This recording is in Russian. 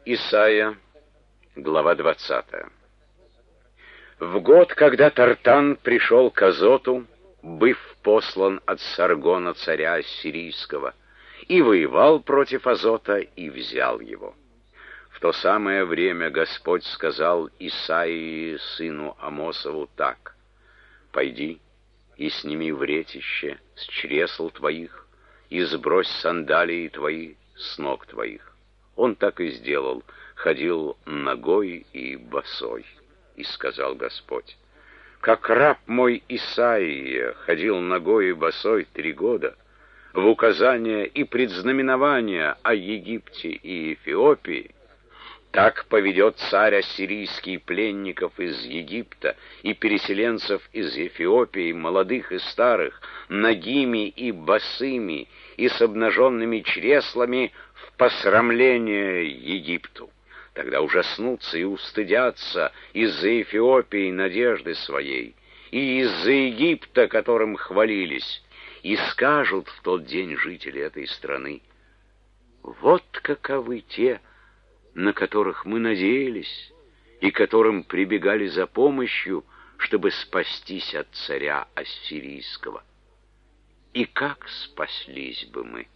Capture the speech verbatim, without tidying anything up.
Исайя, глава двадцатая. В год, когда Тартан пришел к Азоту, быв послан от Саргона, царя Ассирийского, и воевал против Азота, и взял его. В то самое время Господь сказал Исаии, сыну Амосову, так: «Пойди и сними вретище с чресл твоих, и сбрось сандалии твои с ног твоих». Он так и сделал, ходил нагой и босой. И сказал Господь: «Как раб мой Исаия ходил нагой и босой три года, в указания и предзнаменования о Египте и Эфиопии, так поведет царь ассирийский пленников из Египта и переселенцев из Эфиопии, молодых и старых, нагими и босыми, и с обнаженными чреслами в посрамление Египту. Тогда ужаснутся и устыдятся из-за Эфиопии надежды своей, и из-за Египта, которым хвалились, и скажут в тот день жители этой страны: вот каковы те, на которых мы надеялись, и которым прибегали за помощью, чтобы спастись от царя ассирийского. И как спаслись бы мы?»